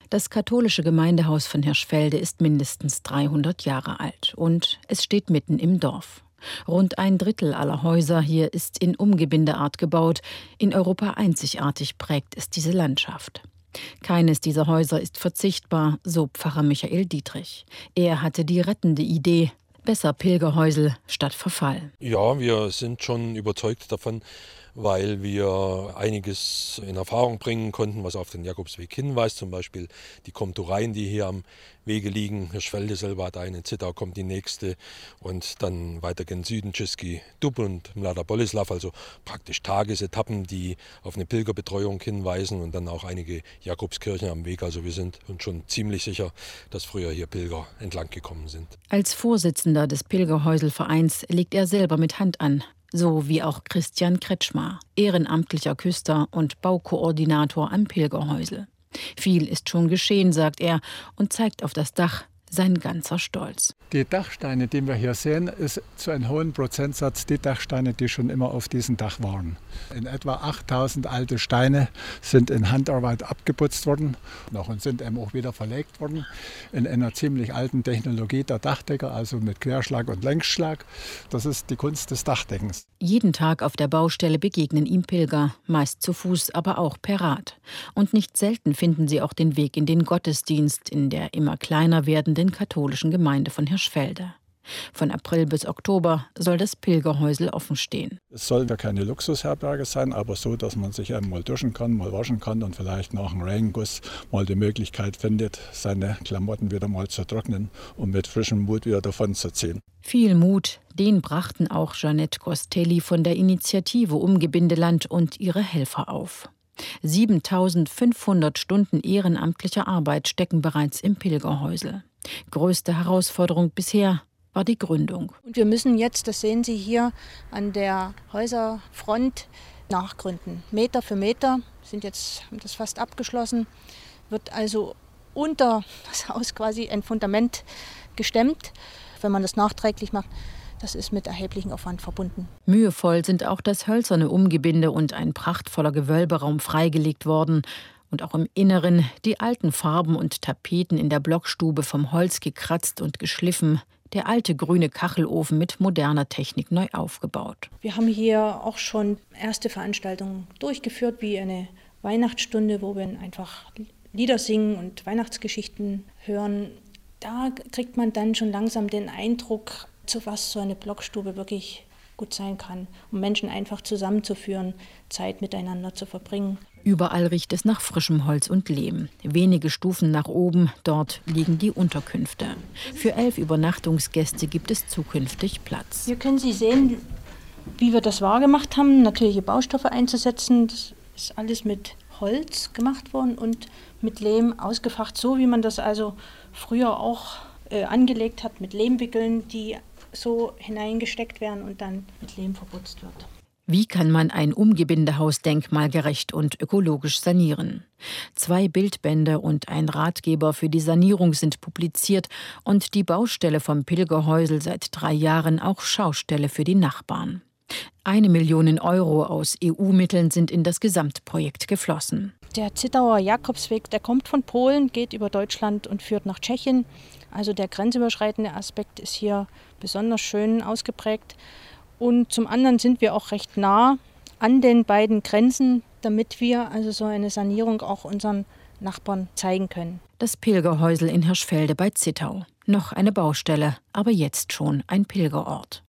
Das katholische Gemeindehaus von Hirschfelde ist mindestens 300 Jahre alt und es steht mitten im Dorf. Rund ein Drittel aller Häuser hier ist in Umgebindeart gebaut. In Europa einzigartig prägt es diese Landschaft. Keines dieser Häuser ist verzichtbar, so Pfarrer Michael Dietrich. Er hatte die rettende Idee: besser Pilgerhäusel statt Verfall. Ja, wir sind schon überzeugt davon, weil wir einiges in Erfahrung bringen konnten, was auf den Jakobsweg hinweist. Zum Beispiel die Komtureien, die hier am Wege liegen. Hirschfelde selber hat eine, Zittau kommt die nächste und dann weiter gen Süden Český Dub und Mladá Boleslav, also praktisch Tagesetappen, die auf eine Pilgerbetreuung hinweisen und dann auch einige Jakobskirchen am Weg. Also wir sind uns schon ziemlich sicher, dass früher hier Pilger entlang gekommen sind. Als Vorsitzender des Pilgerhäuselvereins legt er selber mit Hand an. So wie auch Christian Kretschmar, ehrenamtlicher Küster und Baukoordinator am Pilgerhäusel. Viel ist schon geschehen, sagt er und zeigt auf das Dach sein ganzer Stolz. Die Dachsteine, die wir hier sehen, ist zu einem hohen Prozentsatz die Dachsteine, die schon immer auf diesem Dach waren. In etwa 8000 alte Steine sind in Handarbeit abgeputzt worden und sind eben auch wieder verlegt worden in einer ziemlich alten Technologie der Dachdecker, also mit Querschlag und Längsschlag. Das ist die Kunst des Dachdeckens. Jeden Tag auf der Baustelle begegnen ihm Pilger, meist zu Fuß, aber auch per Rad. Und nicht selten finden sie auch den Weg in den Gottesdienst in der immer kleiner werdenden katholischen Gemeinde von Hirschfelde. Von April bis Oktober soll das Pilgerhäusel offen stehen. Es soll ja keine Luxusherberge sein, aber so, dass man sich einmal duschen kann, mal waschen kann und vielleicht nach einem Regenguss mal die Möglichkeit findet, seine Klamotten wieder mal zu trocknen und mit frischem Mut wieder davon zu ziehen. Viel Mut, den brachten auch Jeanette Costelli von der Initiative Umgebindeland und ihre Helfer auf. 7500 Stunden ehrenamtlicher Arbeit stecken bereits im Pilgerhäusel. Größte Herausforderung bisher war die Gründung. Und wir müssen jetzt, das sehen Sie hier an der Häuserfront, nachgründen. Meter für Meter, haben das fast abgeschlossen, wird also unter das Haus quasi ein Fundament gestemmt. Wenn man das nachträglich macht, das ist mit erheblichem Aufwand verbunden. Mühevoll sind auch das hölzerne Umgebinde und ein prachtvoller Gewölberaum freigelegt worden. Und auch im Inneren die alten Farben und Tapeten in der Blockstube vom Holz gekratzt und geschliffen. Der alte grüne Kachelofen mit moderner Technik neu aufgebaut. Wir haben hier auch schon erste Veranstaltungen durchgeführt, wie eine Weihnachtsstunde, wo wir einfach Lieder singen und Weihnachtsgeschichten hören. Da kriegt man dann schon langsam den Eindruck, zu was so eine Blockstube wirklich gut sein kann, um Menschen einfach zusammenzuführen, Zeit miteinander zu verbringen. Überall riecht es nach frischem Holz und Lehm. Wenige Stufen nach oben, dort liegen die Unterkünfte. Für 11 Übernachtungsgäste gibt es zukünftig Platz. Hier können Sie sehen, wie wir das wahrgemacht haben, natürliche Baustoffe einzusetzen. Das ist alles mit Holz gemacht worden und mit Lehm ausgefacht, so wie man das also früher auch angelegt hat, mit Lehmwickeln, die so hineingesteckt werden und dann mit Lehm verputzt wird. Wie kann man ein Umgebindehaus denkmalgerecht und ökologisch sanieren? 2 Bildbände und ein Ratgeber für die Sanierung sind publiziert und die Baustelle vom Pilgerhäusel seit 3 Jahren auch Schaustelle für die Nachbarn. 1 Million Euro aus EU-Mitteln sind in das Gesamtprojekt geflossen. Der Zittauer Jakobsweg, der kommt von Polen, geht über Deutschland und führt nach Tschechien. Also der grenzüberschreitende Aspekt ist hier besonders schön ausgeprägt. Und zum anderen sind wir auch recht nah an den beiden Grenzen, damit wir also so eine Sanierung auch unseren Nachbarn zeigen können. Das Pilgerhäusel in Hirschfelde bei Zittau. Noch eine Baustelle, aber jetzt schon ein Pilgerort.